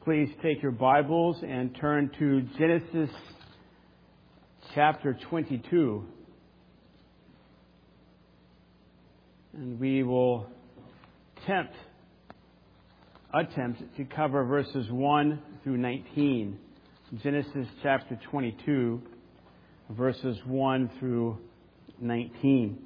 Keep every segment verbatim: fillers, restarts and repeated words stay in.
Please take your Bibles and turn to Genesis chapter twenty-two. And we will attempt, attempt to cover verses one through nineteen. Genesis chapter twenty-two, verses one through nineteen.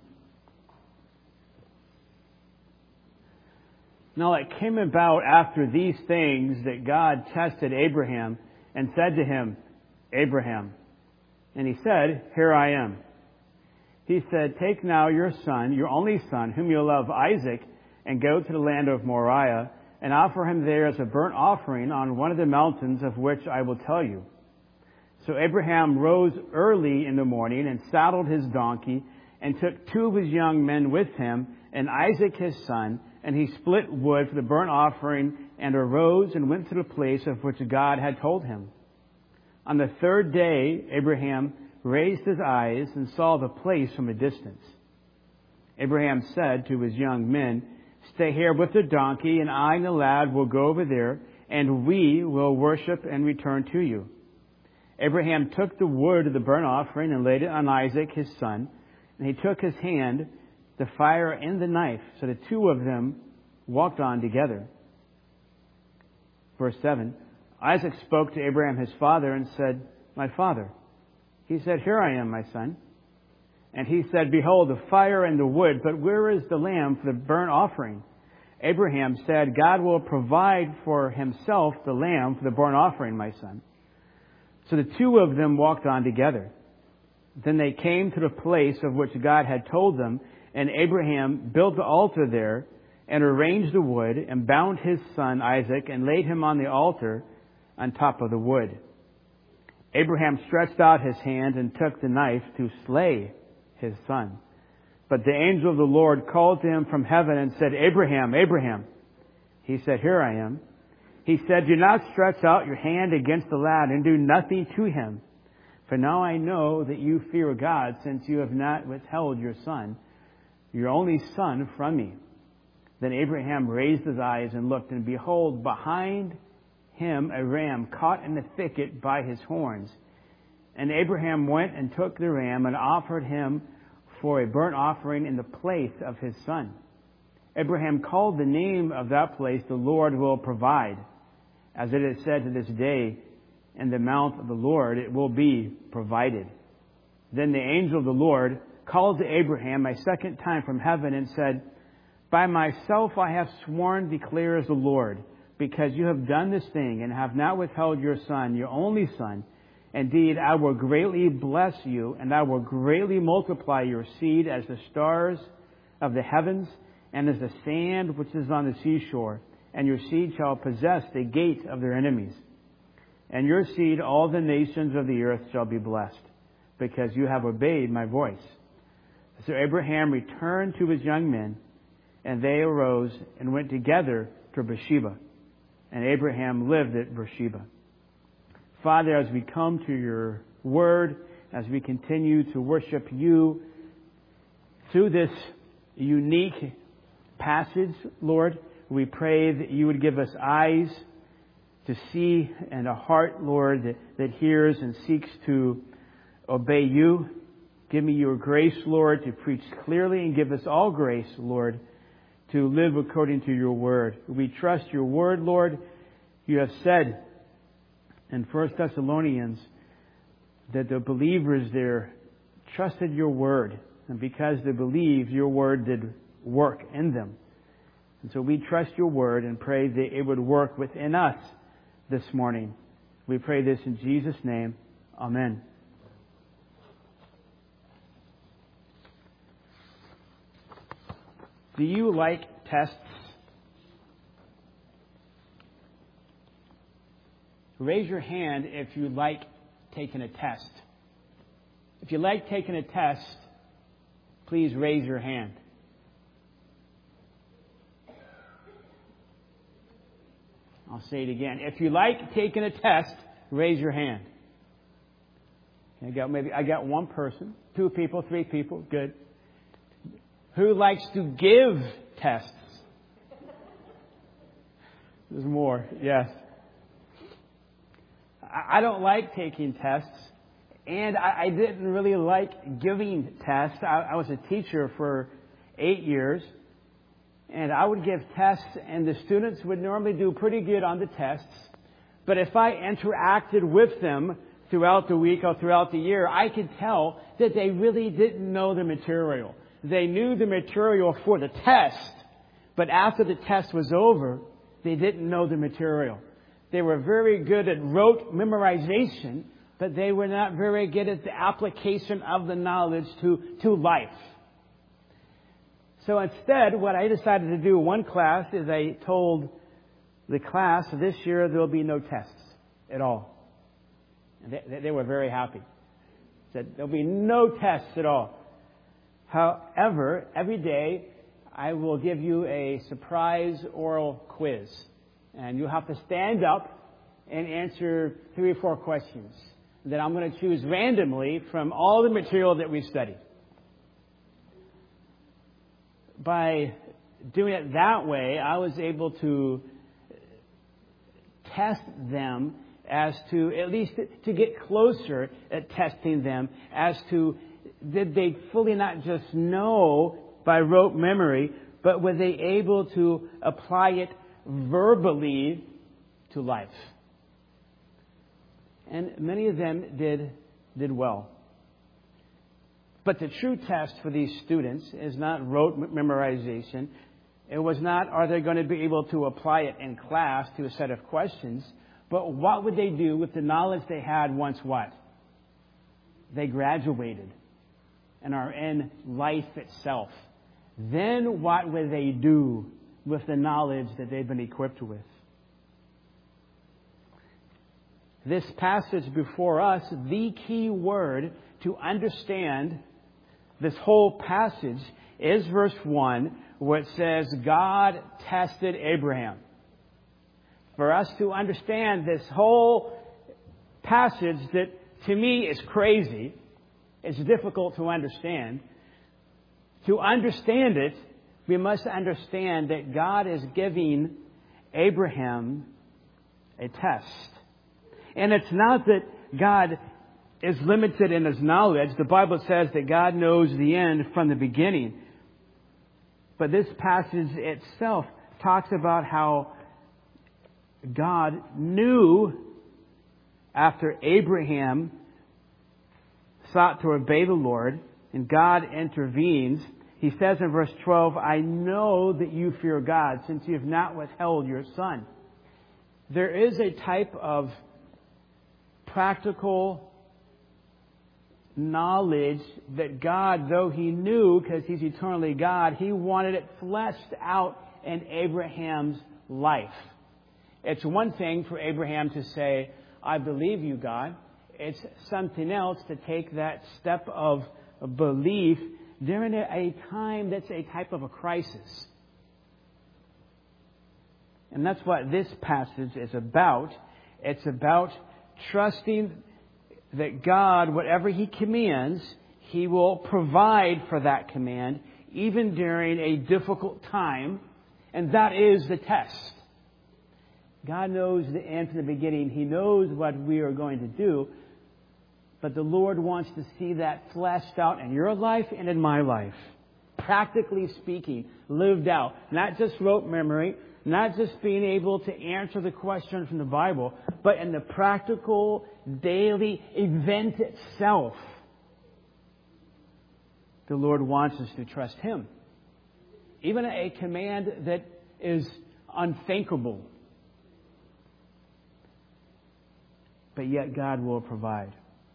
Now it came about after these things that God tested Abraham and said to him, Abraham. And he said, Here I am. He said, Take now your son, your only son, whom you love, Isaac, and go to the land of Moriah, and offer him there as a burnt offering on one of the mountains of which I will tell you. So Abraham rose early in the morning and saddled his donkey, and took two of his young men with him, and Isaac his son, and he split wood for the burnt offering, and arose and went to the place of which God had told him. On the third day, Abraham raised his eyes and saw the place from a distance. Abraham said to his young men, Stay here with the donkey, and I and the lad will go over there, and we will worship and return to you. Abraham took the wood of the burnt offering and laid it on Isaac his son, and he took his hand, the fire and the knife. So the two of them walked on together. Verse seven, Isaac spoke to Abraham his father and said, My father. He said, Here I am, my son. And he said, Behold, the fire and the wood, but where is the lamb for the burnt offering? Abraham said, God will provide for himself the lamb for the burnt offering, my son. So the two of them walked on together. Then they came to the place of which God had told them, and Abraham built the altar there, and arranged the wood, and bound his son Isaac, and laid him on the altar on top of the wood. Abraham stretched out his hand and took the knife to slay his son. But the angel of the Lord called to him from heaven and said, Abraham, Abraham. He said, Here I am. He said, Do not stretch out your hand against the lad, and do nothing to him. For now I know that you fear God, since you have not withheld your son, your only son, from me. Then Abraham raised his eyes and looked, and behold, behind him a ram caught in the thicket by his horns. And Abraham went and took the ram and offered him for a burnt offering in the place of his son. Abraham called the name of that place, The Lord Will Provide. As it is said to this day, In the mount of the Lord it will be provided. Then the angel of the Lord called to Abraham a second time from heaven and said, By myself I have sworn, declares the Lord, because you have done this thing and have not withheld your son, your only son. Indeed, I will greatly bless you, and I will greatly multiply your seed as the stars of the heavens and as the sand which is on the seashore. And your seed shall possess the gate of their enemies. And your seed, all the nations of the earth shall be blessed, because you have obeyed my voice. So Abraham returned to his young men, and they arose and went together to Beersheba. And Abraham lived at Beersheba. Father, as we come to your word, as we continue to worship you through this unique passage, Lord, we pray that you would give us eyes to see and a heart, Lord, that, that hears and seeks to obey you. Give me your grace, Lord, to preach clearly, and give us all grace, Lord, to live according to your word. We trust your word, Lord. You have said in First Thessalonians that the believers there trusted your word. And because they believed, your word did work in them. And so we trust your word and pray that it would work within us this morning. We pray this in Jesus' name. Amen. Do you like tests? Raise your hand if you like taking a test. If you like taking a test, please raise your hand. I'll say it again. If you like taking a test, raise your hand. I got maybe I got one person, two people, three people. Good. Who likes to give tests? There's more. Yes. I don't like taking tests, and I, I didn't really like giving tests. I, I was a teacher for eight years, and I would give tests, and the students would normally do pretty good on the tests. But if I interacted with them throughout the week or throughout the year, I could tell that they really didn't know the material. They knew the material for the test, but after the test was over, they didn't know the material. They were very good at rote memorization, but they were not very good at the application of the knowledge to, to life. So instead, what I decided to do in one class is I told the class this year there will be no tests at all. And they, they were very happy. Said there will be no tests at all. However, every day I will give you a surprise oral quiz. And you'll have to stand up and answer three or four questions that I'm going to choose randomly from all the material that we've studied. By doing it that way, I was able to test them as to, at least to get closer at testing them as to, did they fully not just know by rote memory, but were they able to apply it verbally to life? And many of them did did well. But the true test for these students is not rote memorization. It was not, are they going to be able to apply it in class to a set of questions, but what would they do with the knowledge they had once what? They graduated and are in life itself. Then what will they do with the knowledge that they've been equipped with? This passage before us, the key word to understand this whole passage is verse one, where it says, God tested Abraham. For us to understand this whole passage that to me is crazy, it's difficult to understand. To understand it, we must understand that God is giving Abraham a test. And it's not that God is limited in His knowledge. The Bible says that God knows the end from the beginning. But this passage itself talks about how God knew after Abraham sought to obey the Lord, and God intervenes. He says in verse twelve, I know that you fear God, since you have not withheld your son. There is a type of practical knowledge that God, though He knew, because He's eternally God, He wanted it fleshed out in Abraham's life. It's one thing for Abraham to say, I believe you, God. It's something else to take that step of belief during a time that's a type of a crisis. And that's what this passage is about. It's about trusting that God, whatever He commands, He will provide for that command, even during a difficult time. And that is the test. God knows the end from the beginning. He knows what we are going to do. But the Lord wants to see that fleshed out in your life and in my life. Practically speaking, lived out. Not just rote memory, not just being able to answer the question from the Bible, but in the practical, daily event itself. The Lord wants us to trust Him. Even a command that is unthinkable. But yet God will provide.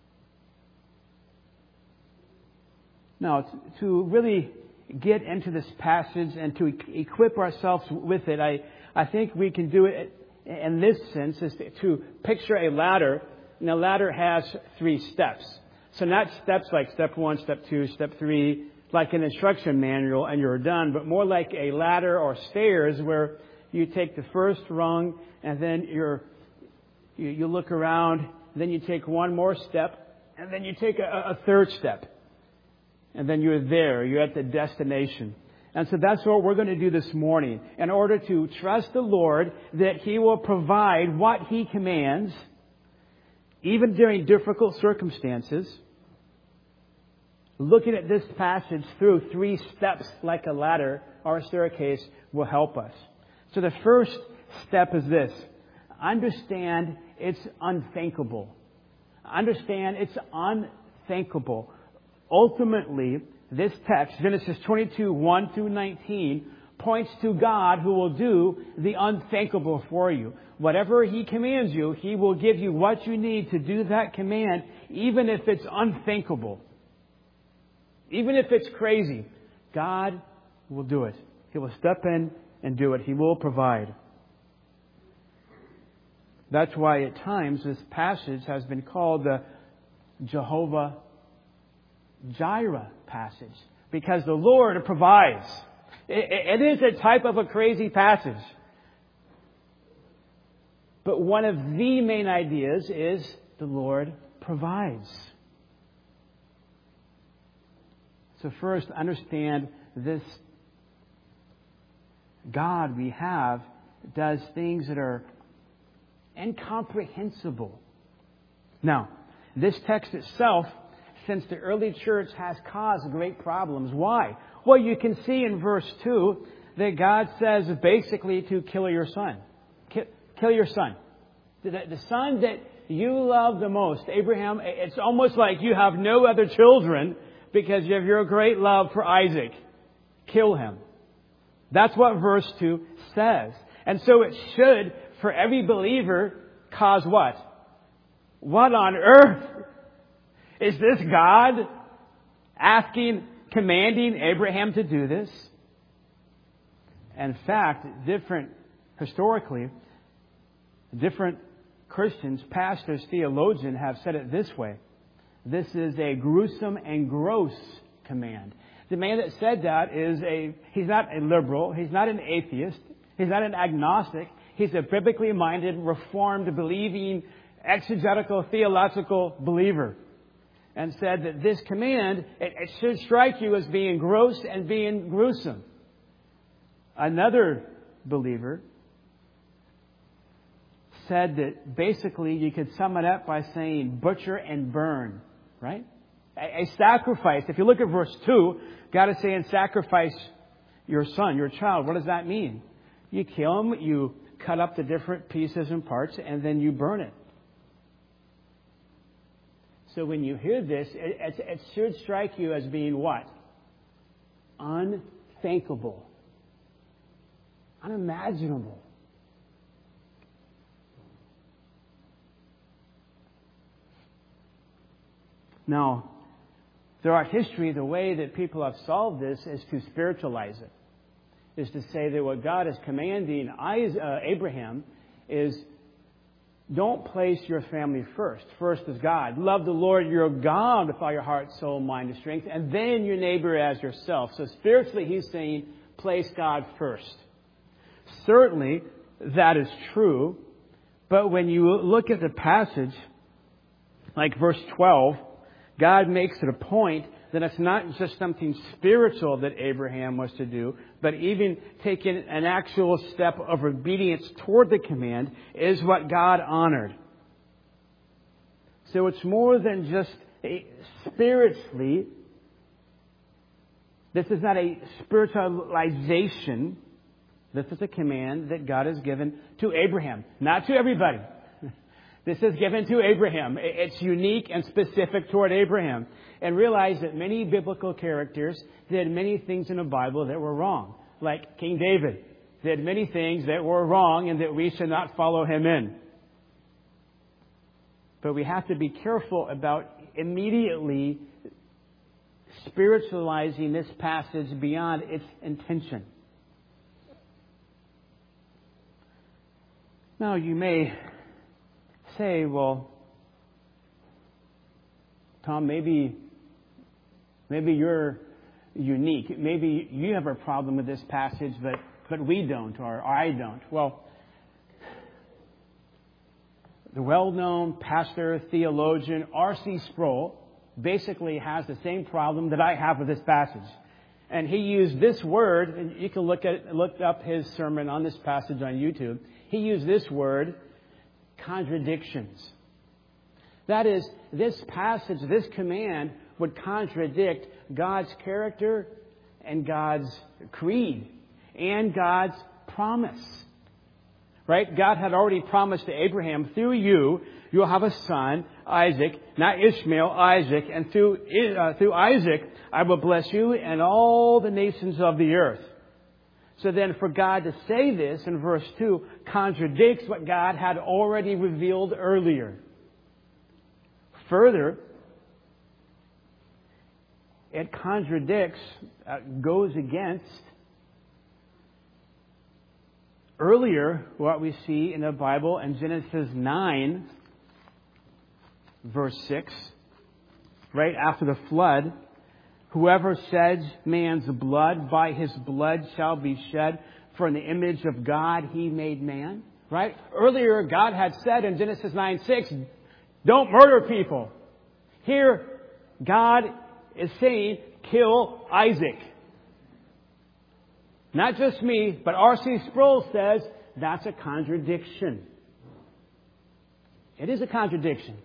Now, to really get into this passage and to equip ourselves with it, I, I think we can do it in this sense, is to picture a ladder. And a ladder has three steps. So not steps like step one, step two, step three, like an instruction manual and you're done, but more like a ladder or stairs where you take the first rung and then you're, you, you look around, then you take one more step, and then you take a, a third step. And then you're there. You're at the destination. And so that's what we're going to do this morning. In order to trust the Lord that He will provide what He commands, even during difficult circumstances, looking at this passage through three steps like a ladder or a staircase will help us. So the first step is this. Understand it's unthinkable. Understand it's unthinkable. Ultimately, this text, Genesis twenty-two, one through nineteen, points to God who will do the unthinkable for you. Whatever He commands you, He will give you what you need to do that command, even if it's unthinkable. Even if it's crazy, God will do it. He will step in and do it. He will provide. That's why at times this passage has been called the Jehovah Jireh passage. Because the Lord provides. It, it is a type of a crazy passage. But one of the main ideas is the Lord provides. So first, understand this God we have does things that are incomprehensible. Now, this text itself, since the early church, has caused great problems. Why? Well, you can see in verse two that God says basically to kill your son. Kill your son. The, the son that you love the most. Abraham, it's almost like you have no other children because you have your great love for Isaac. Kill him. That's what verse two says. And so it should, for every believer, cause what? What on earth? Is this God asking, commanding Abraham to do this? In fact, different, historically, different Christians, pastors, theologians have said it this way. This is a gruesome and gross command. The man that said that is a, he's not a liberal, he's not an atheist, he's not an agnostic, he's a biblically minded, reformed, believing, exegetical, theological believer. And said that this command, it, it should strike you as being gross and being gruesome. Another believer said that basically you could sum it up by saying butcher and burn, right? A, a sacrifice. If you look at verse two, God is saying sacrifice your son, your child. What does that mean? You kill him, you cut up the different pieces and parts, and then you burn it. So when you hear this, it, it, it should strike you as being what? Unthinkable. Unimaginable. Now, throughout history, the way that people have solved this is to spiritualize it. Is to say that what God is commanding Abraham is don't place your family first. First is God. Love the Lord your God with all your heart, soul, mind, and strength. And then your neighbor as yourself. So spiritually, he's saying, place God first. Certainly, that is true. But when you look at the passage, like verse twelve, God makes it a point that it's not just something spiritual that Abraham was to do, but even taking an actual step of obedience toward the command is what God honored. So it's more than just a spiritually. This is not a spiritualization. This is a command that God has given to Abraham, not to everybody. This is given to Abraham. It's unique and specific toward Abraham. And realize that many biblical characters did many things in the Bible that were wrong. Like King David did many things that were wrong and that we should not follow him in. But we have to be careful about immediately spiritualizing this passage beyond its intention. Now you may say, well, Tom, maybe maybe you're unique. Maybe you have a problem with this passage, but, but we don't, or, or I don't. Well, the well-known pastor, theologian, R C Sproul basically has the same problem that I have with this passage. And he used this word, and you can look at look up his sermon on this passage on YouTube. He used this word, contradictions. That is, this passage, this command would contradict God's character and God's creed and God's promise. Right? God had already promised to Abraham, through you, you'll have a son, Isaac, not Ishmael, Isaac, and through, uh, through Isaac, I will bless you and all the nations of the earth. So then for God to say this in verse two contradicts what God had already revealed earlier. Further, it contradicts, uh, goes against earlier what we see in the Bible in Genesis nine, verse six, right after the flood. Whoever sheds man's blood, by his blood shall be shed. For in the image of God he made man. Right? Earlier God had said in Genesis nine six, don't murder people. Here God is saying, kill Isaac. Not just me, but R C Sproul says that's a contradiction. It is a contradiction.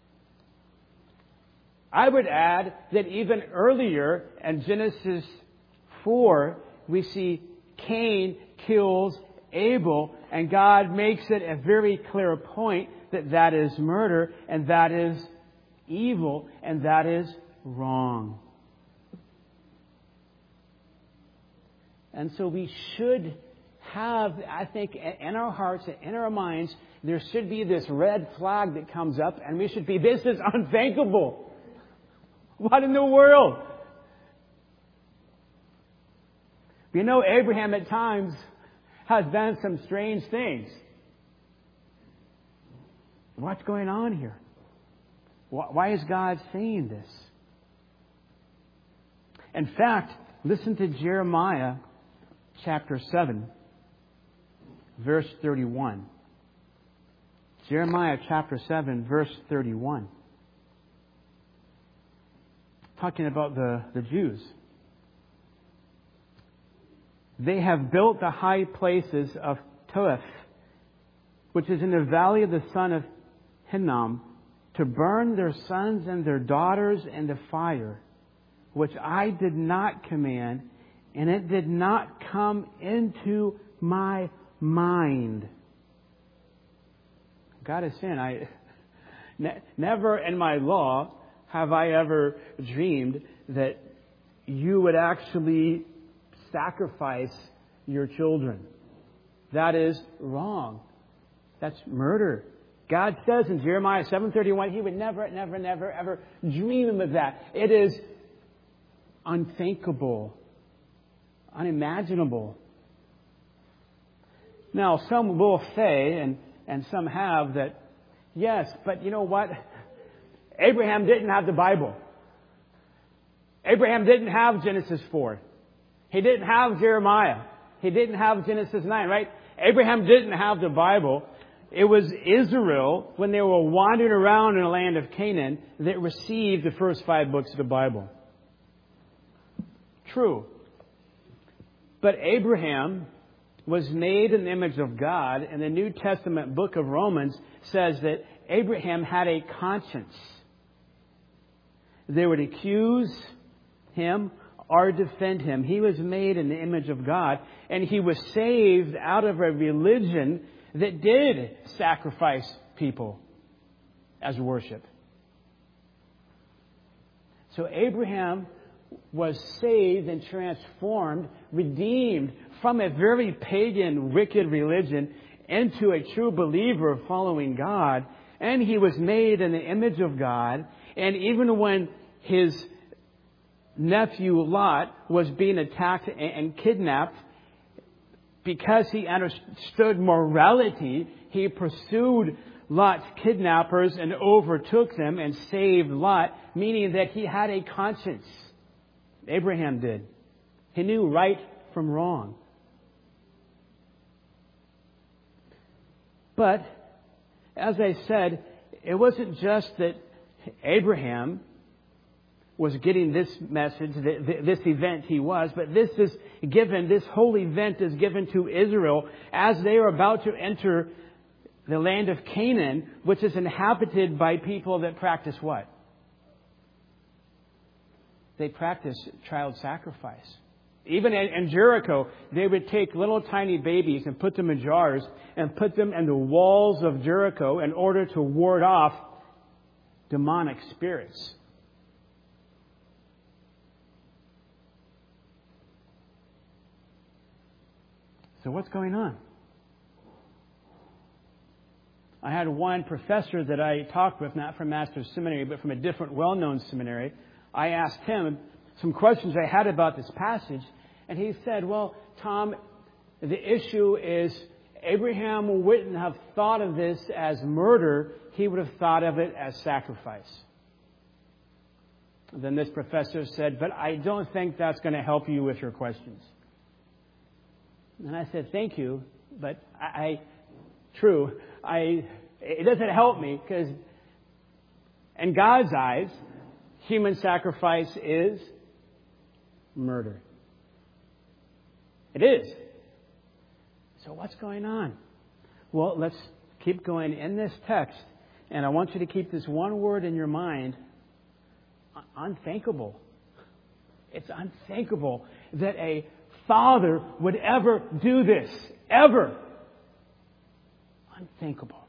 I would add that even earlier in Genesis four, we see Cain kills Abel, and God makes it a very clear point that that is murder, and that is evil, and that is wrong. And so we should have, I think, in our hearts and in our minds, there should be this red flag that comes up, and we should be, this is unthinkable. What in the world? You know, Abraham at times has done some strange things. What's going on here? Why is God saying this? In fact, listen to Jeremiah chapter seven, verse thirty-one. Jeremiah chapter seven, verse thirty-one. Talking about the, the Jews. They have built the high places of Toeph, which is in the valley of the son of Hinnom, to burn their sons and their daughters in the fire, which I did not command, and it did not come into my mind. God is saying, I ne- never in my law have I ever dreamed that you would actually sacrifice your children. That is wrong. That's murder. God says in Jeremiah seven thirty-one, He would never, never, never, ever dream of that. It is unthinkable, unimaginable. Now, some will say, and, and some have, that, yes, but you know what? Abraham didn't have the Bible. Abraham didn't have Genesis four. He didn't have Jeremiah. He didn't have Genesis nine, right? Abraham didn't have the Bible. It was Israel, when they were wandering around in the land of Canaan, that received the first five books of the Bible. True. But Abraham was made in the image of God, and the New Testament book of Romans says that Abraham had a conscience. They would accuse him or defend him. He was made in the image of God, and he was saved out of a religion that did sacrifice people as worship. So Abraham was saved and transformed, redeemed from a very pagan, wicked religion into a true believer following God. And he was made in the image of God. And even when his nephew Lot was being attacked and kidnapped, because he understood morality, he pursued Lot's kidnappers and overtook them and saved Lot, meaning that he had a conscience. Abraham did. He knew right from wrong. But, as I said, it wasn't just that Abraham was getting this message, this event he was, but this is given, this whole event is given to Israel as they are about to enter the land of Canaan, which is inhabited by people that practice what? They practice child sacrifice. Even in, in Jericho, they would take little tiny babies and put them in jars and put them in the walls of Jericho in order to ward off demonic spirits. So what's going on? I had one professor that I talked with, not from Master's Seminary, but from a different well-known seminary. I asked him some questions I had about this passage, and he said, well, Tom, the issue is Abraham wouldn't have thought of this as murder. He would have thought of it as sacrifice. Then this professor said, but I don't think that's going to help you with your questions. And I said, thank you, but I, I true, I, it doesn't help me because in God's eyes, human sacrifice is murder. It is. So what's going on? Well, let's keep going in this text, and I want you to keep this one word in your mind, unthinkable. It's unthinkable that a father would ever do this. Ever. Unthinkable.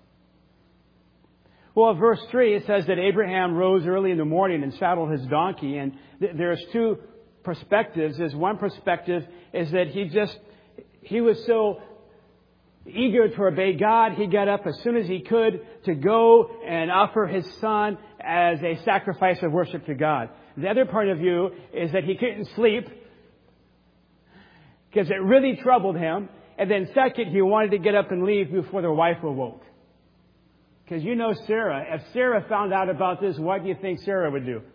Well, verse three, it says that Abraham rose early in the morning and saddled his donkey. And th- there's two perspectives. There's one perspective is that he just, he was so eager to obey God, he got up as soon as he could to go and offer his son as a sacrifice of worship to God. The other point of view is that he couldn't sleep because it really troubled him. And then second, he wanted to get up and leave before their wife awoke. Because you know Sarah. If Sarah found out about this, what do you think Sarah would do?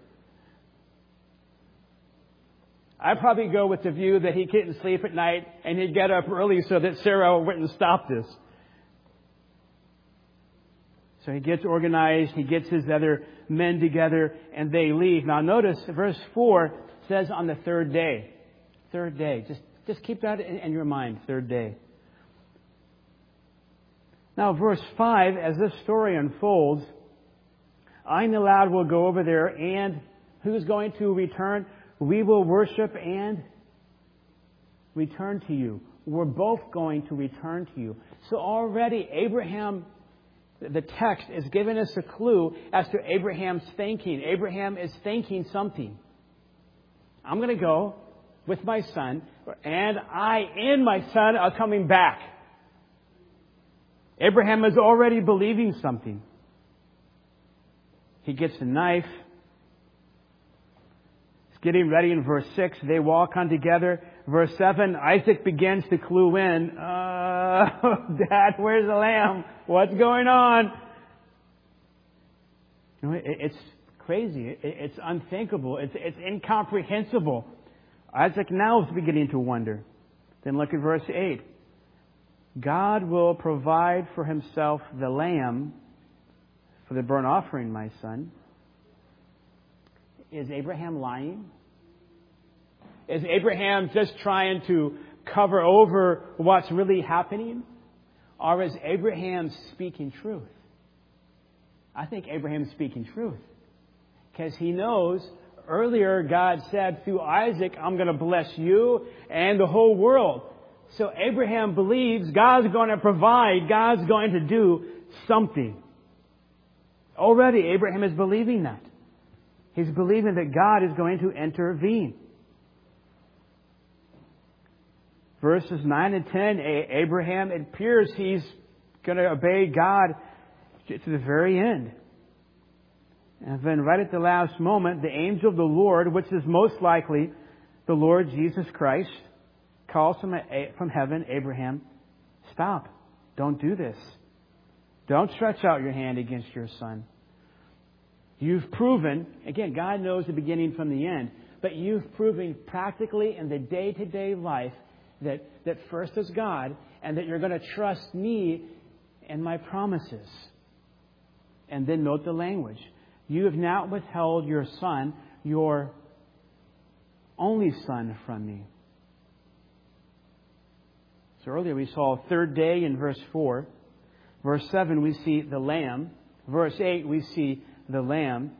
I'd probably go with the view that he couldn't sleep at night and he'd get up early so that Sarah wouldn't stop this. So he gets organized, he gets his other men together, and they leave. Now notice verse four says on the third day. Third day. Just, just keep that in, in your mind, third day. Now verse five, as this story unfolds, I and the lad will go over there, and who's going to return? We will worship and return to you. We're both going to return to you. So already Abraham, the text is giving us a clue as to Abraham's thinking. Abraham is thinking something. I'm going to go with my son, and I and my son are coming back. Abraham is already believing something. He gets a knife. Getting ready in verse six, they walk on together. Verse seven, Isaac begins to clue in. Uh, Dad, where's the lamb? What's going on? You know, it, it's crazy. It, it's unthinkable. It's, it's incomprehensible. Isaac now is beginning to wonder. Then look at verse eight. God will provide for himself the lamb for the burnt offering, my son. Is Abraham lying? Is Abraham just trying to cover over what's really happening? Or is Abraham speaking truth? I think Abraham's speaking truth. Because he knows earlier God said through Isaac, I'm going to bless you and the whole world. So Abraham believes God's going to provide, God's going to do something. Already Abraham is believing that. He's believing that God is going to intervene. Verses nine and ten, Abraham, it appears he's going to obey God to the very end. And then right at the last moment, the angel of the Lord, which is most likely the Lord Jesus Christ, calls from, from heaven, Abraham, stop. Don't do this. Don't stretch out your hand against your son. You've proven, again, God knows the beginning from the end, but you've proven practically in the day-to-day life that, that first is God and that you're going to trust me and my promises. And then note the language. You have not withheld your son, your only son, from me. So earlier we saw third day in verse four. Verse seven, we see the lamb. Verse eight, we see the lamb.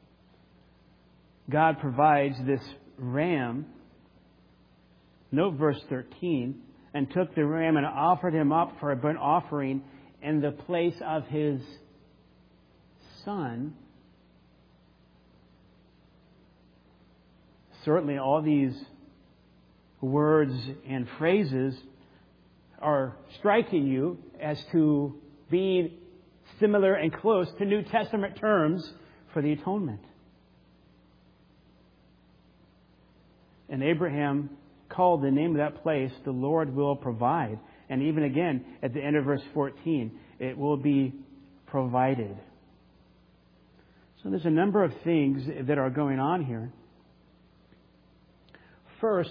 God provides this ram. Note verse thirteen. And took the ram and offered him up for a burnt offering in the place of his son. Certainly all these words and phrases are striking you as to being similar and close to New Testament terms for the atonement. And Abraham called the name of that place, the Lord will provide. And even again, at the end of verse fourteen, it will be provided. So there's a number of things that are going on here. First,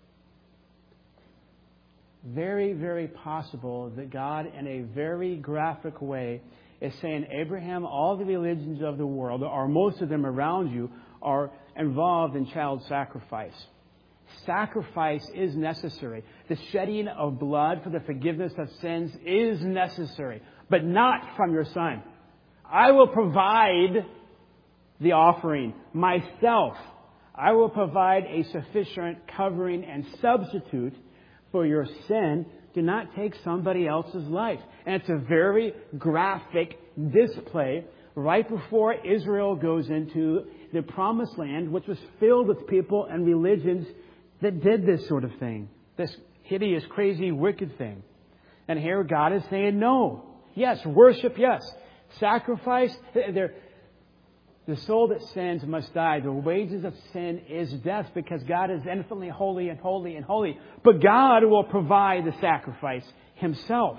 very, very possible that God, in a very graphic way, is saying, Abraham, all the religions of the world, or most of them around you, are involved in child sacrifice. Sacrifice is necessary. The shedding of blood for the forgiveness of sins is necessary, but not from your son. I will provide the offering myself. I will provide a sufficient covering and substitute for your sin. Do not take somebody else's life. And it's a very graphic display right before Israel goes into the promised land, which was filled with people and religions that did this sort of thing. This hideous, crazy, wicked thing. And here God is saying no. Yes, worship, yes. Sacrifice, there. The soul that sins must die. The wages of sin is death, because God is infinitely holy and holy and holy. But God will provide the sacrifice Himself.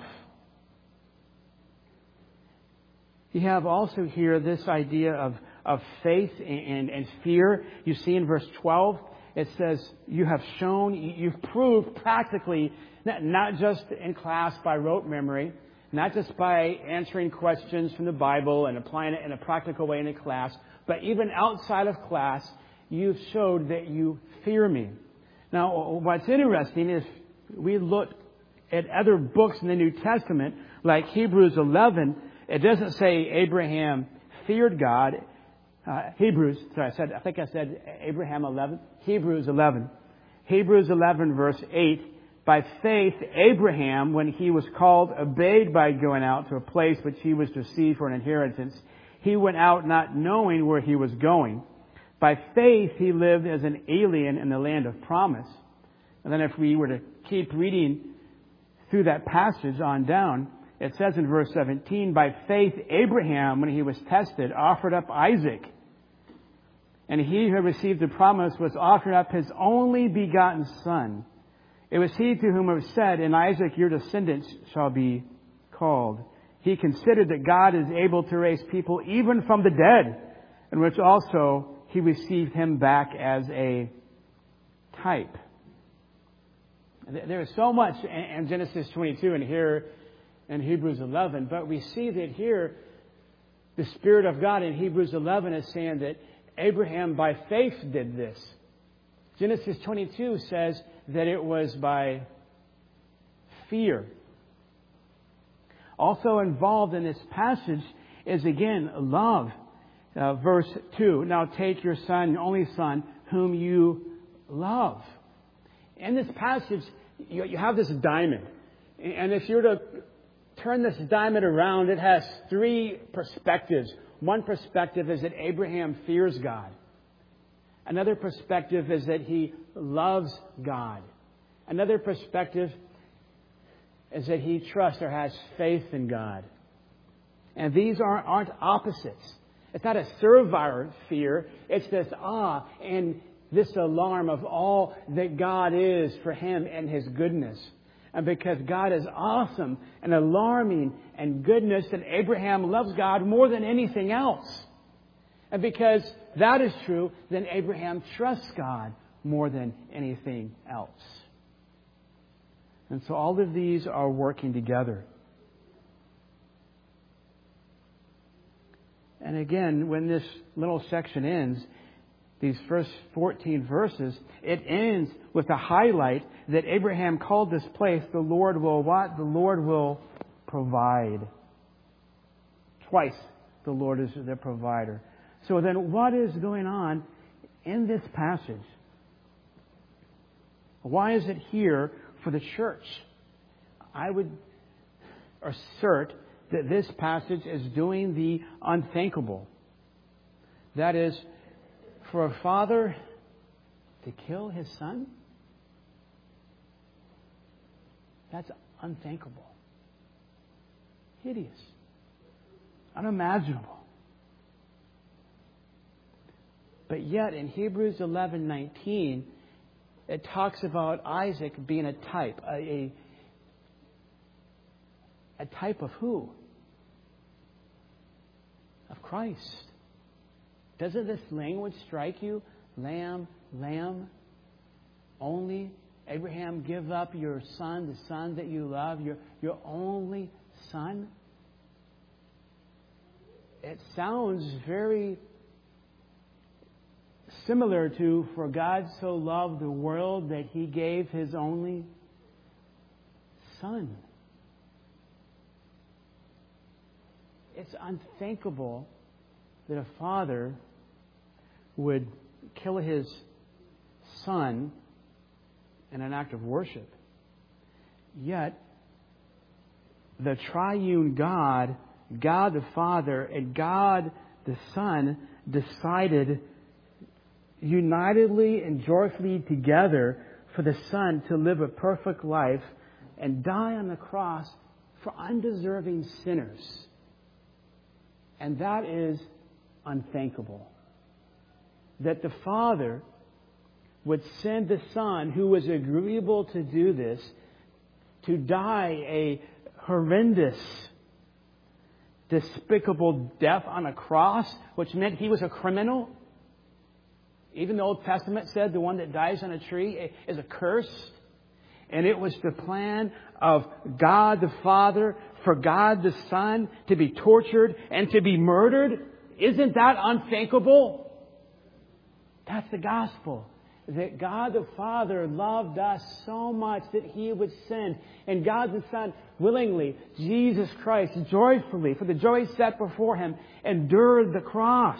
You have also here this idea of, of faith and, and fear. You see in verse twelve, it says, you have shown, you've proved practically, not, not just in class by rote memory, not just by answering questions from the Bible and applying it in a practical way in a class, but even outside of class, you've showed that you fear me. Now, what's interesting is we look at other books in the New Testament, like Hebrews eleven. It doesn't say Abraham feared God. Uh, Hebrews, sorry, I said, I think I said Abraham eleven. Hebrews eleven. Hebrews eleven, verse eight. By faith, Abraham, when he was called, obeyed by going out to a place which he was to receive for an inheritance. He went out not knowing where he was going. By faith, he lived as an alien in the land of promise. And then if we were to keep reading through that passage on down, it says in verse seventeen, by faith, Abraham, when he was tested, offered up Isaac. And he who received the promise was offering up his only begotten son. It was he to whom it was said, in Isaac your descendants shall be called. He considered that God is able to raise people even from the dead, in which also he received him back as a type. There is so much in Genesis twenty-two and here in Hebrews eleven, but we see that here the Spirit of God in Hebrews eleven is saying that Abraham by faith did this. Genesis twenty-two says that it was by fear. Also involved in this passage is again love. Uh, verse two, now take your son, your only son, whom you love. In this passage, you, you have this diamond. And if you were to turn this diamond around, it has three perspectives. One perspective is that Abraham fears God. Another perspective is that he loves God. Another perspective is that he trusts or has faith in God. And these aren't, aren't opposites. It's not a servile fear. It's this awe and this alarm of all that God is for him and His goodness. And because God is awesome and alarming and goodness, and Abraham loves God more than anything else. And because that is true, then Abraham trusts God more than anything else. And so all of these are working together. And again, when this little section ends, these first fourteen verses, it ends with a highlight that Abraham called this place, the Lord will what? The Lord will provide. twice the Lord is their provider. So then what is going on in this passage? Why is it here for the church? I would assert that this passage is doing the unthinkable. That is, for a father to kill his son? That's unthinkable. Hideous. Unimaginable. But yet in Hebrews eleven nineteen, it talks about Isaac being a type. A, a, a type of who? Of Christ. Doesn't this language strike you? Lamb, lamb, only. Abraham, give up your son, the son that you love, your, your only son. It sounds very similar to, for God so loved the world that He gave His only Son. It's unthinkable that a father would kill his son in an act of worship. Yet, the triune God, God the Father and God the Son, decided unitedly and joyfully together for the Son to live a perfect life and die on the cross for undeserving sinners. And that is unthinkable. That the Father would send the Son, who was agreeable to do this, to die a horrendous, despicable death on a cross, which meant He was a criminal. Even the Old Testament said the one that dies on a tree is accursed. And it was the plan of God the Father for God the Son to be tortured and to be murdered. Isn't that unthinkable? That's the gospel. That God the Father loved us so much that He would send. And God the Son willingly, Jesus Christ, joyfully, for the joy set before Him, endured the cross.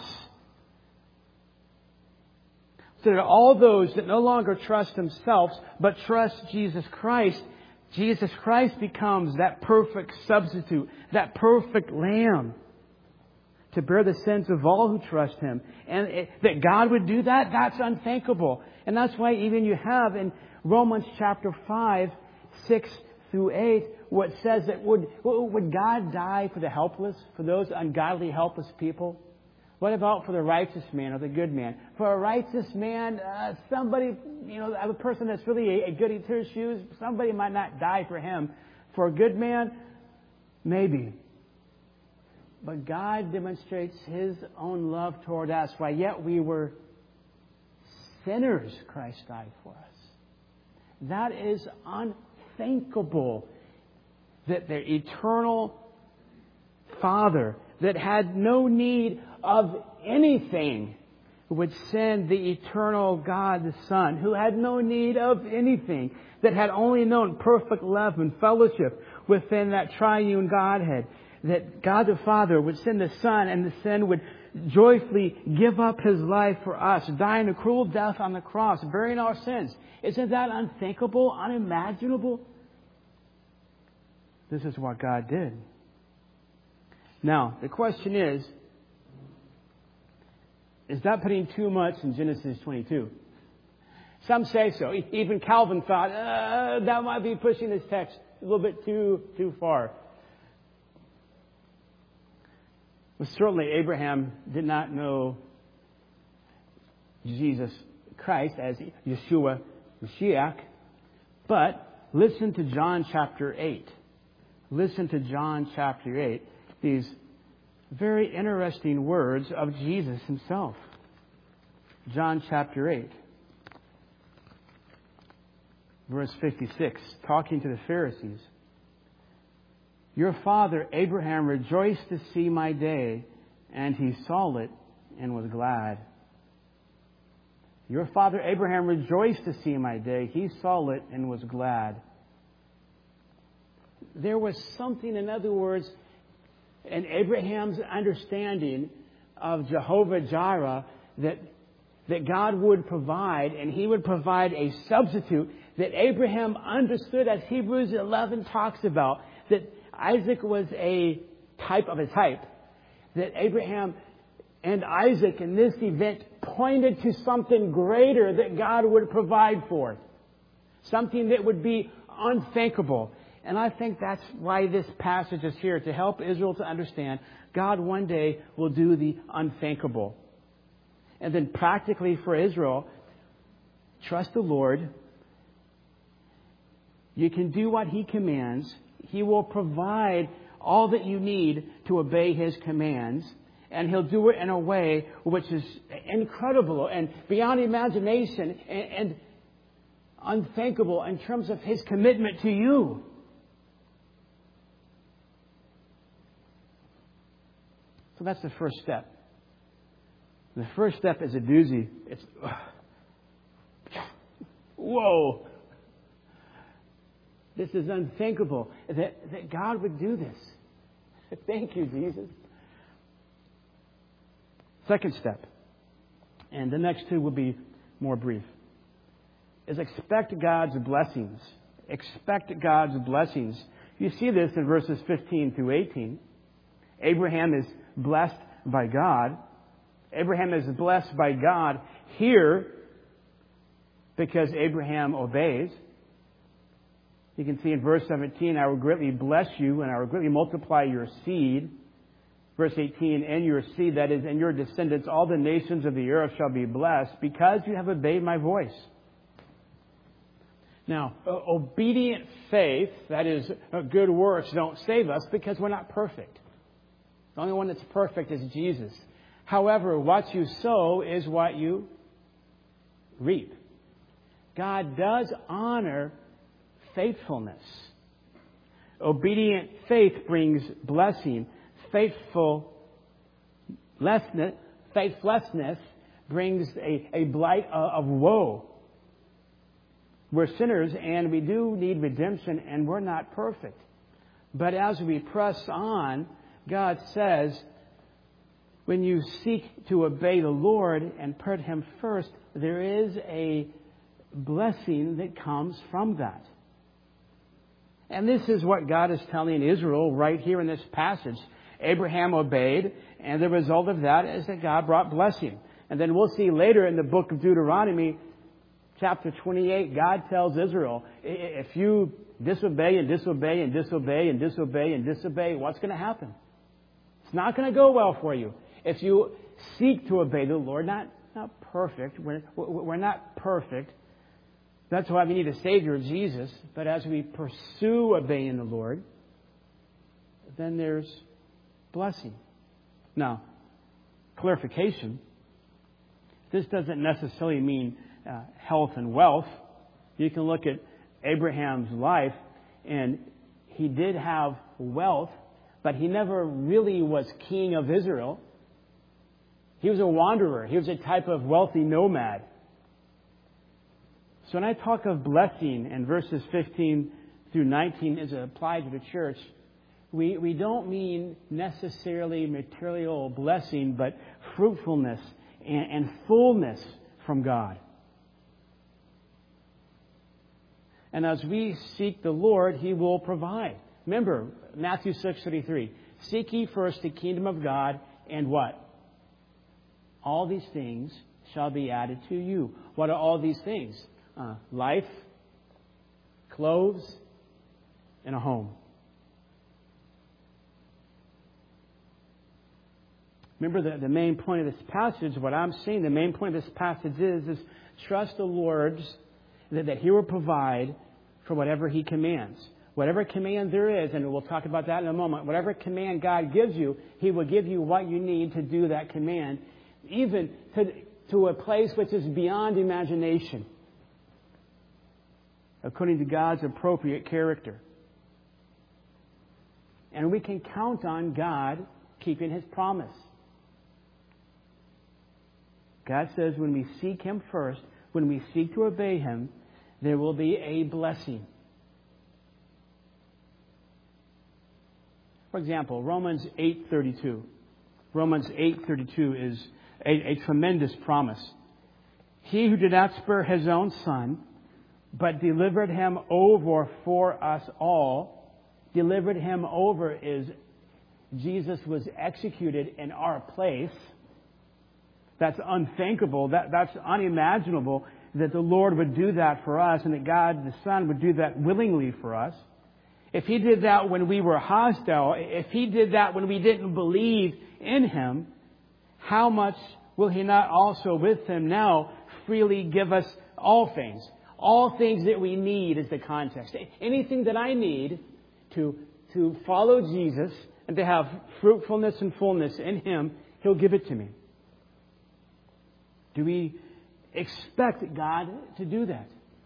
So that all those that no longer trust themselves, but trust Jesus Christ, Jesus Christ becomes that perfect substitute, that perfect Lamb to bear the sins of all who trust Him. And it, that God would do that, that's unthinkable. And that's why even you have in Romans chapter five, six through eight, what says that would, would God die for the helpless, for those ungodly, helpless people? What about for the righteous man or the good man? For a righteous man, uh, somebody, you know, a person that's really a, a goody two shoes, somebody might not die for him. For a good man, maybe. But God demonstrates His own love toward us. Why, yet we were sinners, Christ died for us. That is unthinkable. That the eternal Father that had no need of anything would send the eternal God the Son, who had no need of anything, that had only known perfect love and fellowship within that triune Godhead. That God the Father would send the Son, and the Son would joyfully give up His life for us, dying a cruel death on the cross, bearing our sins. Isn't that unthinkable, unimaginable? This is what God did. Now, the question is, is that putting too much in Genesis twenty-two? Some say so. Even Calvin thought, uh, that might be pushing this text a little bit too, too far. Well, certainly Abraham did not know Jesus Christ as Yeshua Mashiach. But listen to John chapter eight. Listen to John chapter eight. These very interesting words of Jesus Himself. John chapter eight. Verse fifty-six. Talking to the Pharisees. Your father Abraham rejoiced to see my day, and he saw it and was glad. Your father Abraham rejoiced to see my day. He saw it and was glad. There was something, in other words, And Abraham's understanding of Jehovah Jireh, that, that God would provide, and He would provide a substitute, that Abraham understood, as Hebrews eleven talks about, that Isaac was a type of a type. That Abraham and Isaac in this event pointed to something greater that God would provide for. Something that would be unthinkable. And I think that's why this passage is here, to help Israel to understand God one day will do the unthinkable. And then practically for Israel, trust the Lord. You can do what He commands. He will provide all that you need to obey His commands. And He'll do it in a way which is incredible and beyond imagination and, and unthinkable in terms of His commitment to you. So that's the first step. The first step is a doozy. It's, whoa. This is unthinkable that, that God would do this. Thank you, Jesus. Second step, and the next two will be more brief, is expect God's blessings. Expect God's blessings. You see this in verses fifteen through eighteen. Abraham is blessed by God. Abraham is blessed by God here because Abraham obeys. You can see in verse seventeen, I will greatly bless you and I will greatly multiply your seed. Verse eighteen, in your seed, that is, in your descendants, all the nations of the earth shall be blessed because you have obeyed my voice. Now, obedient faith, that is, good works, don't save us because we're not perfect. The only one that's perfect is Jesus. However, what you sow is what you reap. God does honor faithfulness. Obedient faith brings blessing. Faithfulness, faithlessness brings a, a blight of woe. We're sinners and we do need redemption and we're not perfect. But as we press on, God says, when you seek to obey the Lord and put Him first, there is a blessing that comes from that. And this is what God is telling Israel right here in this passage. Abraham obeyed, and the result of that is that God brought blessing. And then we'll see later in the book of Deuteronomy, chapter twenty-eight, God tells Israel, if you disobey and disobey and disobey and disobey and disobey, what's going to happen? It's not going to go well for you. If you seek to obey the Lord, not, not perfect, we're, we're not perfect. That's why we need a Savior, Jesus. But as we pursue obeying the Lord, then there's blessing. Now, clarification. This doesn't necessarily mean uh, health and wealth. You can look at Abraham's life, and he did have wealth, but he never really was king of Israel. He was a wanderer. He was a type of wealthy nomad. So when I talk of blessing in verses fifteen through nineteen as it applied to the church, we, we don't mean necessarily material blessing, but fruitfulness and, and fullness from God. And as we seek the Lord, He will provide. Remember, Matthew six thirty-three. Seek ye first the kingdom of God, and what? All these things shall be added to you. What are all these things? Uh, life, clothes, and a home. Remember, the, the main point of this passage, what I'm saying, the main point of this passage is, is trust the Lord that, that He will provide for whatever He commands. Whatever command there is, and we'll talk about that in a moment, whatever command God gives you, He will give you what you need to do that command, even to, to a place which is beyond imagination, according to God's appropriate character. And we can count on God keeping His promise. God says when we seek Him first, when we seek to obey Him, there will be a blessing. For example, Romans eight thirty-two. Romans eight thirty-two is a, a tremendous promise. He who did not spare his own son, but delivered him over for us all. Delivered him over is Jesus was executed in our place. That's unthinkable. That, that's unimaginable that the Lord would do that for us and that God the Son would do that willingly for us. If He did that when we were hostile, if He did that when we didn't believe in Him, how much will He not also with Him now freely give us all things? All things that we need is the context. Anything that I need to, to follow Jesus and to have fruitfulness and fullness in Him, He'll give it to me. Do we expect God to do that?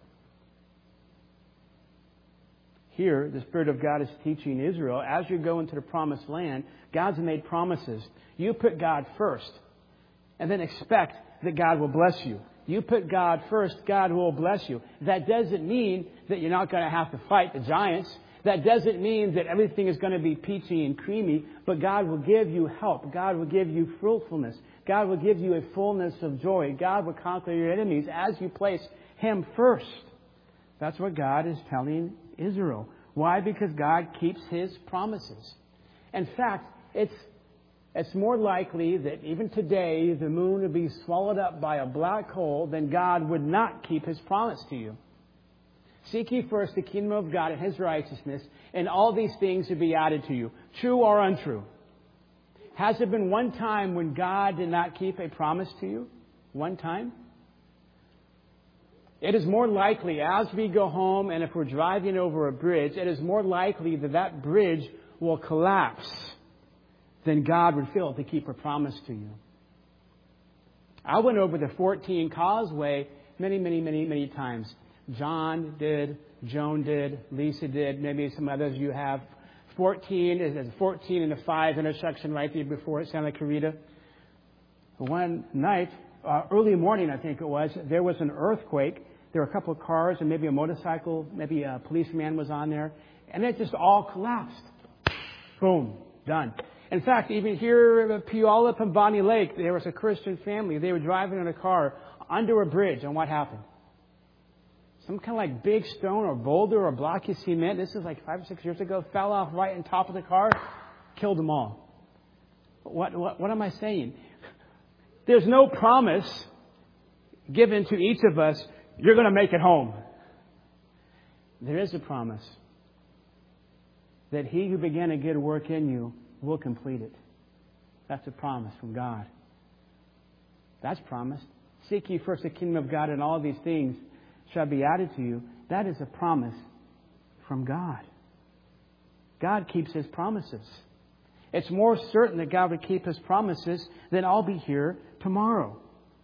Here, the Spirit of God is teaching Israel, as you go into the promised land, God's made promises. You put God first, and then expect that God will bless you. You put God first, God will bless you. That doesn't mean that you're not going to have to fight the giants. That doesn't mean that everything is going to be peachy and creamy, but God will give you help. God will give you fruitfulness. God will give you a fullness of joy. God will conquer your enemies as you place Him first. That's what God is telling Israel. Why? Because God keeps His promises. In fact, it's it's more likely that even today the moon would be swallowed up by a black hole than God would not keep His promise to you. Seek ye first the kingdom of God and His righteousness, and all these things will be added to you. True or untrue? Has there been one time when God did not keep a promise to you? One time? It is more likely, as we go home and if we're driving over a bridge, it is more likely that that bridge will collapse than God would fail to keep a promise to you. I went over the fourteen Causeway many, many, many, many times. John did, Joan did, Lisa did, maybe some others you have. fourteen is fourteen and the five intersection right there before Santa Clarita. One night, uh, early morning I think it was, there was an earthquake. There were a couple of cars and maybe a motorcycle, maybe a policeman was on there, and it just all collapsed. Boom, done. In fact, even here at Puyallup and Bonnie Lake, there was a Christian family. They were driving in a car under a bridge, and what happened? Some kind of like big stone or boulder or block of cement. This is like five or six years ago. Fell off right on top of the car. Killed them all. What, what, what am I saying? There's no promise given to each of us, you're going to make it home. There is a promise that He who began a good work in you will complete it. That's a promise from God. That's promised. Seek ye first the kingdom of God, and all these things shall be added to you. That is a promise from God. God keeps His promises. It's more certain that God would keep His promises than I'll be here tomorrow.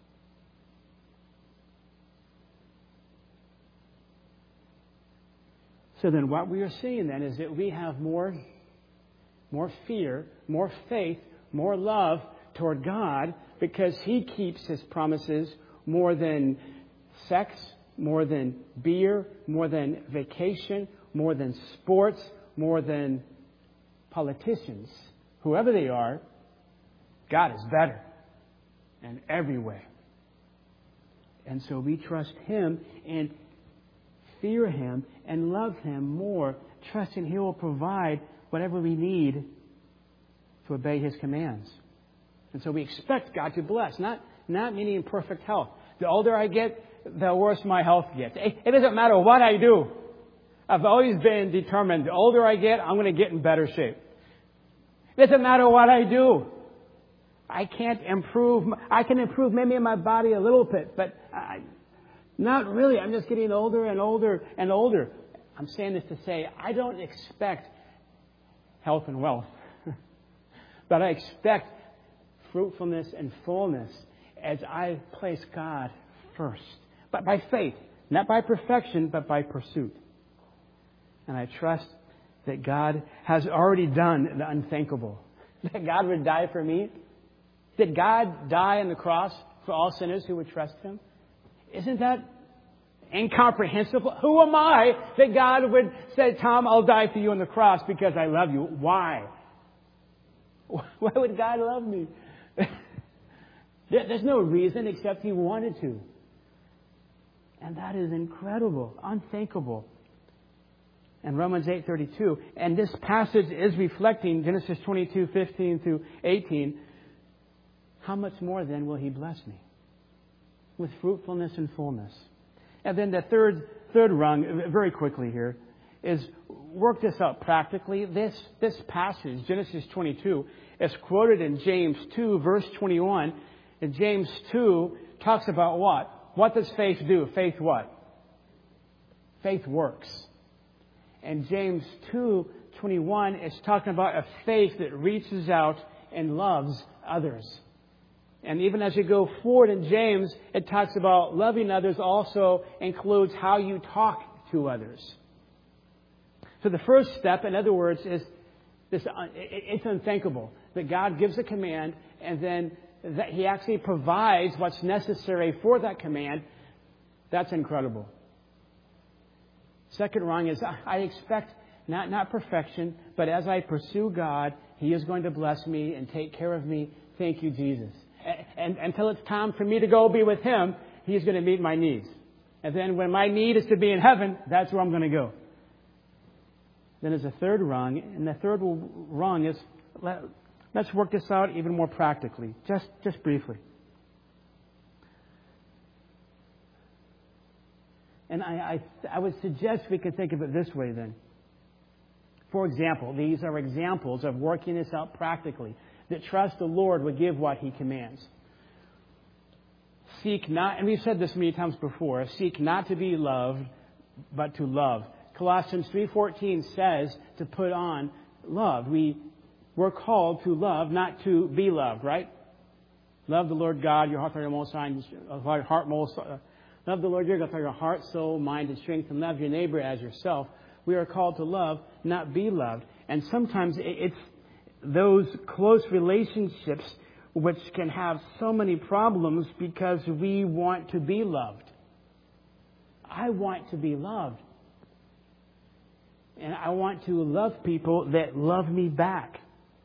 So then what we are seeing then is that we have more, more fear, more faith, more love toward God because He keeps His promises more than sex, more than beer, more than vacation, more than sports, more than politicians. Whoever they are, God is better in every way. And so we trust Him and fear Him and love Him more, trusting He will provide whatever we need to obey His commands. And so we expect God to bless, not, not meaning perfect health. The older I get, the worse my health gets. It doesn't matter what I do. I've always been determined, the older I get, I'm going to get in better shape. It doesn't matter what I do. I can't improve. I can improve maybe in my body a little bit, but I, not really. I'm just getting older and older and older. I'm saying this to say I don't expect health and wealth, but I expect fruitfulness and fullness as I place God first. But by faith, not by perfection, but by pursuit. And I trust that God has already done the unthinkable. That God would die for me. Did God die on the cross for all sinners who would trust Him? Isn't that incomprehensible? Who am I that God would say, Tom, I'll die for you on the cross because I love you? Why? Why would God love me? There's no reason except He wanted to. And that is incredible, unthinkable. And Romans eight thirty-two, and this passage is reflecting Genesis twenty-two fifteen through eighteen. How much more then will He bless me? With fruitfulness and fullness. And then the third third rung, very quickly here, is work this out practically. This this passage, Genesis twenty-two, is quoted in James two, verse twenty-one. And James two talks about what? What does faith do? Faith what? Faith works. And James two twenty-one is talking about a faith that reaches out and loves others. And even as you go forward in James, it talks about loving others also includes how you talk to others. So the first step, in other words, is this: it's unthinkable that God gives a command and then that He actually provides what's necessary for that command. That's incredible. Second rung is I expect not, not perfection, but as I pursue God, He is going to bless me and take care of me. Thank you, Jesus. And, and until it's time for me to go be with Him, He's going to meet my needs. And then when my need is to be in heaven, that's where I'm going to go. Then there's a third rung, and the third rung is, let, let's work this out even more practically, just, just briefly. And I, I, I would suggest we could think of it this way then. For example, these are examples of working this out practically, that trust the Lord would give what He commands. Seek not, and we've said this many times before, seek not to be loved, but to love. Colossians three fourteen says to put on love. We, we're called to love, not to be loved, right? Love the Lord God, your heart, your most mind, heart, most, uh, love the Lord your God with your heart, soul, mind, and strength, and love your neighbor as yourself. We are called to love, not be loved. And sometimes it's those close relationships which can have so many problems because we want to be loved. I want to be loved. And I want to love people that love me back.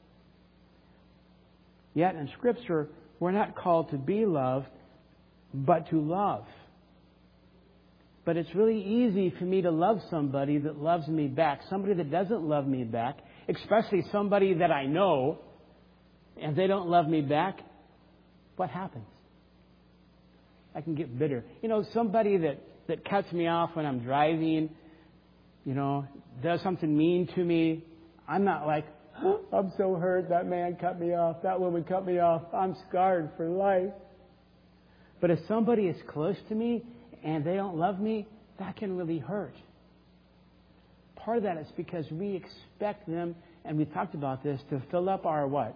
Yet in Scripture, we're not called to be loved, but to love. But it's really easy for me to love somebody that loves me back. Somebody that doesn't love me back, especially somebody that I know, and they don't love me back, what happens? I can get bitter. You know, somebody that, that cuts me off when I'm driving, you know, does something mean to me, I'm not like, oh, I'm so hurt, that man cut me off, that woman cut me off, I'm scarred for life. But if somebody is close to me and they don't love me, that can really hurt. Part of that is because we expect them, and we talked about this, to fill up our what?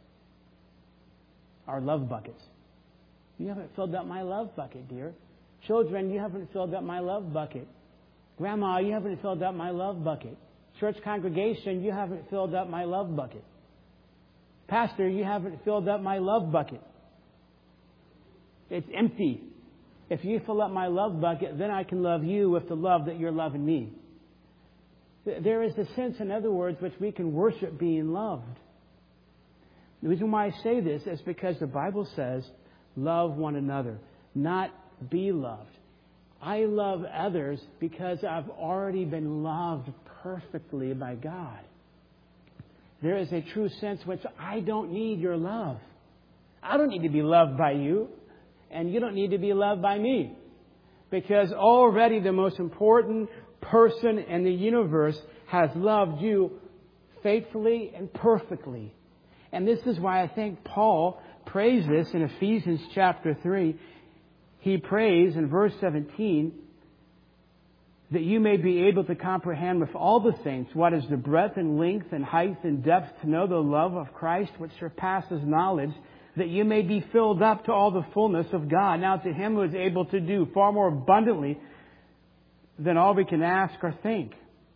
Our love buckets. You haven't filled up my love bucket, dear. Children, you haven't filled up my love bucket. Grandma, you haven't filled up my love bucket. Church congregation, you haven't filled up my love bucket. Pastor, you haven't filled up my love bucket. It's empty. If you fill up my love bucket, then I can love you with the love that you're loving me. There is a sense, in other words, which we can worship being loved. The reason why I say this is because the Bible says, love one another, not be loved. I love others because I've already been loved perfectly by God. There is a true sense which I don't need your love. I don't need to be loved by you, and you don't need to be loved by me. Because already the most important person in the universe has loved you faithfully and perfectly. And this is why I think Paul prays this in Ephesians chapter three. He prays in verse seventeen that you may be able to comprehend with all the saints what is the breadth and length and height and depth, to know the love of Christ which surpasses knowledge, that you may be filled up to all the fullness of God. Now to Him who is able to do far more abundantly than all we can ask or think.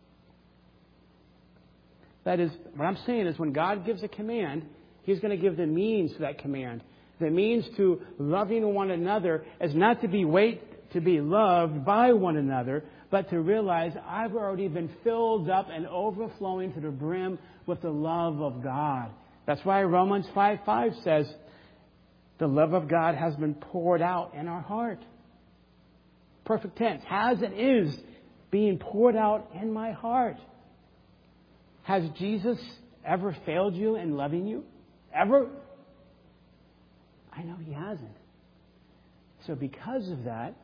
That is, what I'm saying is when God gives a command, He's going to give the means to that command. The means to loving one another is not to be wait to be loved by one another, but to realize I've already been filled up and overflowing to the brim with the love of God. That's why Romans five five says, the love of God has been poured out in our heart. Perfect tense. Has and is being poured out in my heart. Has Jesus ever failed you in loving you? Ever? I know He hasn't. So because of that,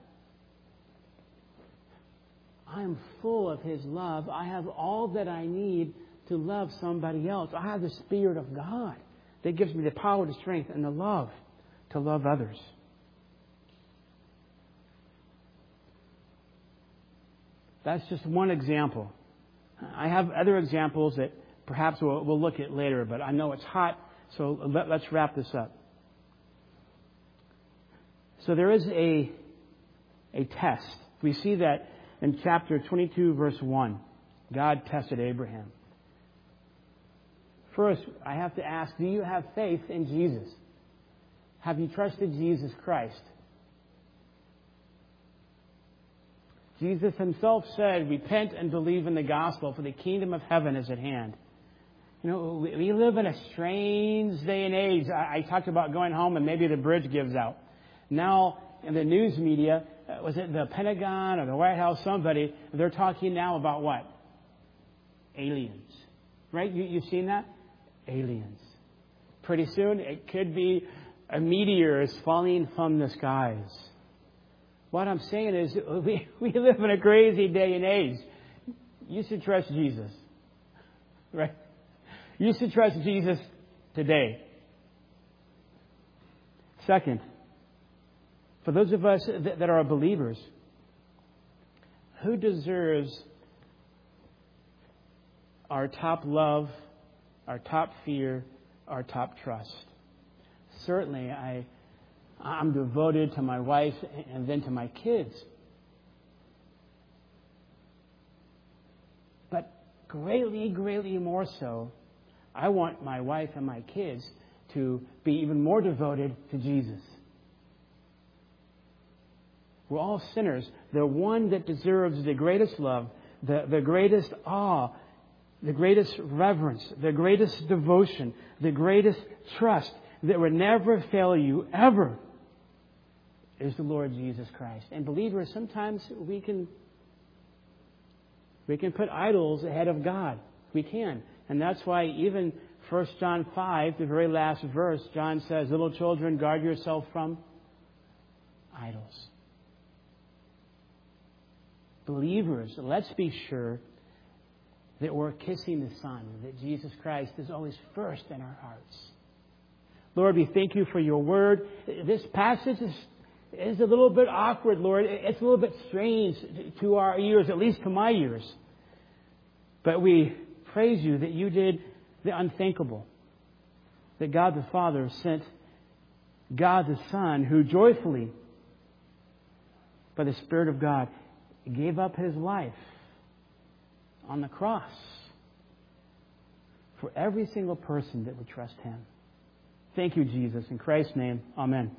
I am full of His love. I have all that I need to love somebody else. I have the Spirit of God that gives me the power, the strength, and the love to love others. That's just one example. I have other examples that perhaps we'll, we'll look at later, but I know it's hot, so let, let's wrap this up. So there is a, a test. We see that in chapter twenty-two, verse one. God tested Abraham. First, I have to ask, do you have faith in Jesus? Have you trusted Jesus Christ? Jesus Himself said, repent and believe in the gospel, for the kingdom of heaven is at hand. You know, we, we live in a strange day and age. I, I talked about going home and maybe the bridge gives out. Now, in the news media, uh, was it the Pentagon or the White House, somebody, they're talking now about what? Aliens. Right? You, you've seen that? Aliens. Pretty soon, it could be a meteor is falling from the skies. What I'm saying is, we, we live in a crazy day and age. You should trust Jesus. Right? You should trust Jesus today. Second, for those of us that, that are believers, who deserves our top love, our top fear, our top trust? Certainly, I, I'm devoted to my wife and then to my kids. But greatly, greatly more so, I want my wife and my kids to be even more devoted to Jesus. We're all sinners. The one that deserves the greatest love, the, the greatest awe, the greatest reverence, the greatest devotion, the greatest trust that would never fail you ever is the Lord Jesus Christ. And believers, sometimes we can we can put idols ahead of God. We can. And that's why even First John five, the very last verse, John says, little children, guard yourself from idols. Believers, let's be sure that we're kissing the Son, that Jesus Christ is always first in our hearts. Lord, we thank you for your word. This passage is, is a little bit awkward, Lord. It's a little bit strange to our ears, at least to my ears. But we praise you that you did the unthinkable. That God the Father sent God the Son, who joyfully, by the Spirit of God, gave up His life on the cross for every single person that would trust Him. Thank you, Jesus. In Christ's name, amen.